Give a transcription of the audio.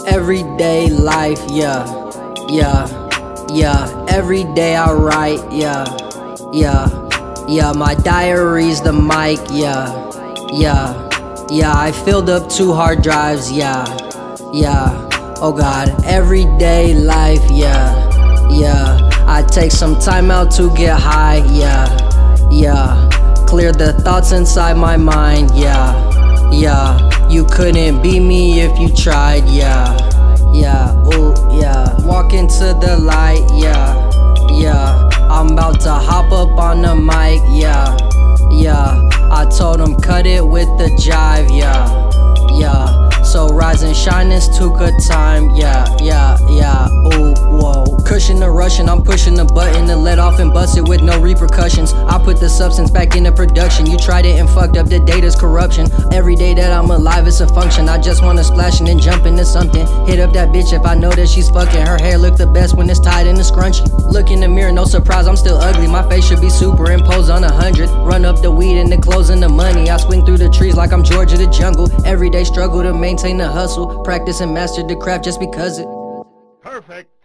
Everyday life, yeah, yeah, yeah. Every day I write, yeah, yeah, yeah. My diary's the mic, yeah, yeah, yeah. I filled up 2 hard drives, yeah, yeah. Oh God, everyday life, yeah, yeah. I take some time out to get high, yeah, yeah. Clear the thoughts inside my mind, yeah, yeah. You couldn't beat me if you tried, yeah, yeah, ooh, yeah. Walk into the light, yeah, yeah. I'm about to hop up on the mic, yeah, yeah. I told him cut it with the jive, yeah, yeah. So rise and shine, it's too good time, yeah, yeah, yeah, ooh, whoa. Cushion the Russian, I'm pushing the button to let off and bust it with no repercussions. I put the substance back into production. You tried it and fucked up, the data's corruption. Every day that I'm alive, it's a function. I just wanna splash and then jump into something. Hit up that bitch if I know that she's fucking. Her hair look the best when it's tied in a scrunchie. Look in the mirror, no surprise, I'm still ugly. My face should be superimposed on 100. Run up the weed and the clothes and the money. I swing through the trees like I'm George of the jungle. Everyday struggle to maintain the hustle. Practice and master the craft just because it perfect.